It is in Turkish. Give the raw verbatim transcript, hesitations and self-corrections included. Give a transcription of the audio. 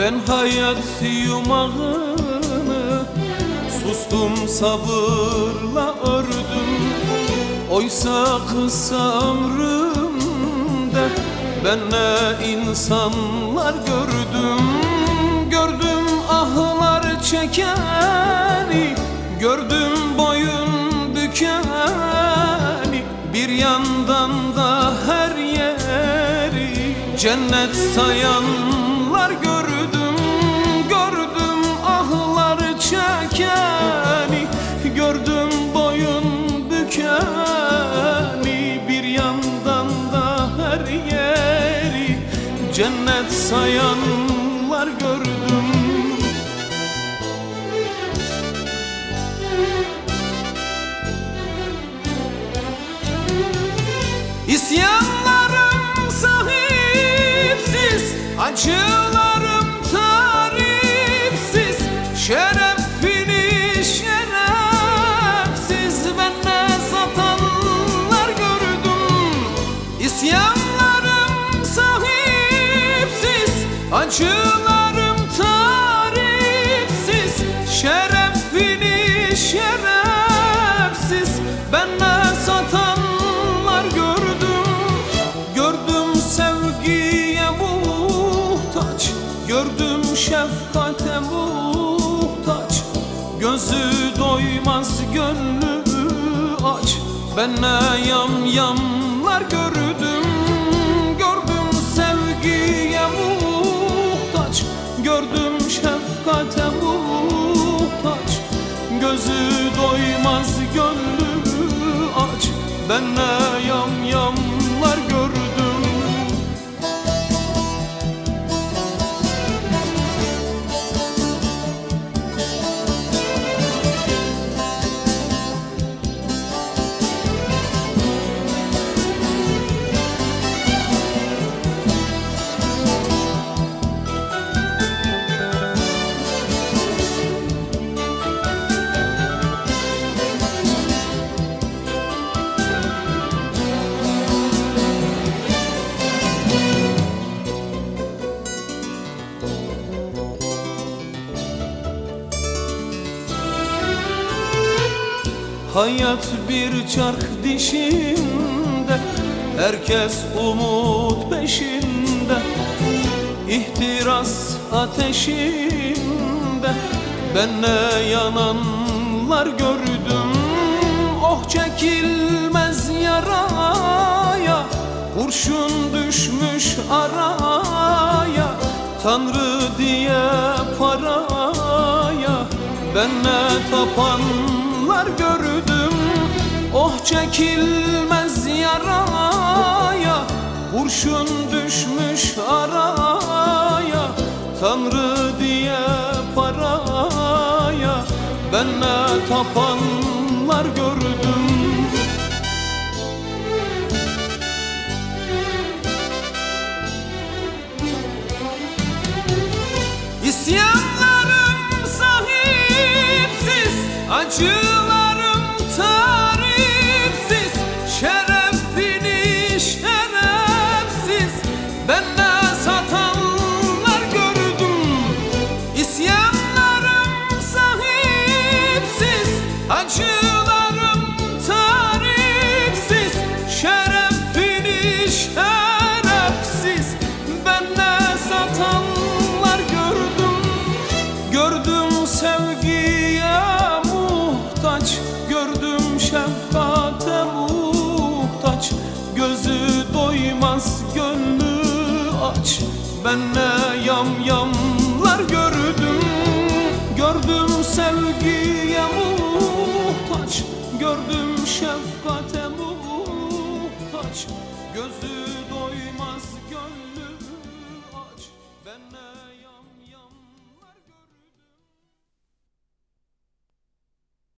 Ben hayat yumağını sustum sabırla ördüm. Oysa kısa ömrümde ben ne insanlar gördüm. Gördüm ahlar çekeni, gördüm boyun bükeni. Bir yandan da her yeri cennet sayanlar gördüm. Gördüm ahlar çekeni, gördüm boyun bükeni. Bir yandan da her yeri cennet sayanlar gördüm. İsyanlarım sahipsiz, acılarım tarifsiz. Şerefini şerefsiz bana satanlar gördüm. İsyanlarım sahipsiz, acılarım tarifsiz. Şerefini şerefsiz bana satanlar gördüm. Gördüm sevgiye muhtaç, gördüm şefkate muhtaç. Gözü doymaz gönlü aç, ben ne yamyamlar gördüm. Gördüm sevgiye muhtaç, gördüm şefkate muhtaç. Gözü doymaz gönlü aç, ben ne yamyamlar gördüm. Hayat bir çark dişinde, herkes umut peşinde. İhtiras ateşinde ben ne yananlar gördüm. Oh çekilmez yaraya, kurşun düşmüş araya. Tanrı diye paraya ben ne tapanlar gördüm. Oh çekilmez yaraya, kurşun düşmüş araya. Tanrı diye paraya ben ne tapanlar gördüm. İsyanlarım sahipsiz, acılarım tarifsiz. Şerefini şerefsiz bana satanlar gördüm. İsyanlarım sahipsiz, acılarım tarifsiz. Şerefini şerefsiz bana satanlar gördüm. Gördüm sevgiye muhtaç, gördüm şefkate muhtaç. Gözü doymaz gönlü aç, ben ne yamyamlar gördüm. Gördüm sevgiye muhtaç, gördüm şefkate muhtaç. Gözü